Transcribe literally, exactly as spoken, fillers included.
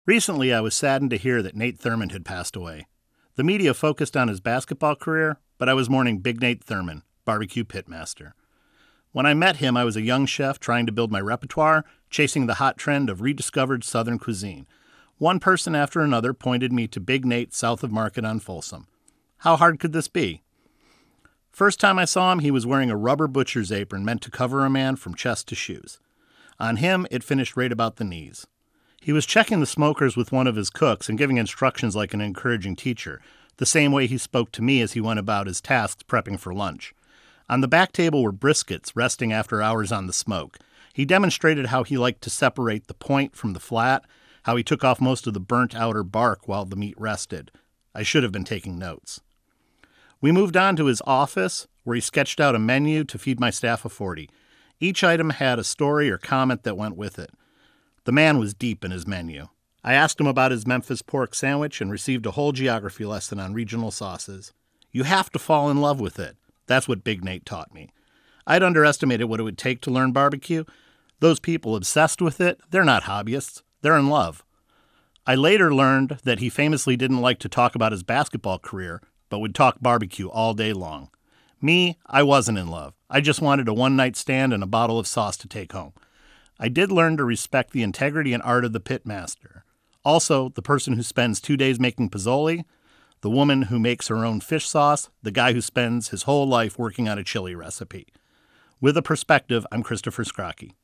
Recently, I was saddened to hear that Nate Thurmond had passed away. The media focused on his basketball career, but I was mourning Big Nate Thurmond, barbecue pitmaster. When I met him, I was a young chef trying to build my repertoire, chasing the hot trend of rediscovered Southern cuisine. One person after another pointed me to Big Nate south of Market on Folsom. How hard could this be? First time I saw him, he was wearing a rubber butcher's apron meant to cover a man from chest to shoes. On him, it finished right about the knees. He was checking the smokers with one of his cooks and giving instructions like an encouraging teacher, the same way he spoke to me as he went about his tasks prepping for lunch. On the back table were briskets resting after hours on the smoke. He demonstrated how he liked to separate the point from the flat, how he took off most of the burnt outer bark while the meat rested. I should have been taking notes. We moved on to his office, where he sketched out a menu to feed my staff of forty. Each item had a story or comment that went with it. The man was deep in his menu. I asked him about his Memphis pork sandwich and received a whole geography lesson on regional sauces. You have to fall in love with it. That's what Big Nate taught me. I'd underestimated what it would take to learn barbecue. Those people obsessed with it, they're not hobbyists. They're in love. I later learned that he famously didn't like to talk about his basketball career, but would talk barbecue all day long. Me, I wasn't in love. I just wanted a one-night stand and a bottle of sauce to take home. I did learn to respect the integrity and art of the pitmaster. Also, the person who spends two days making pozole, the woman who makes her own fish sauce, the guy who spends his whole life working on a chili recipe. With a perspective, I'm Christopher Scrocchi.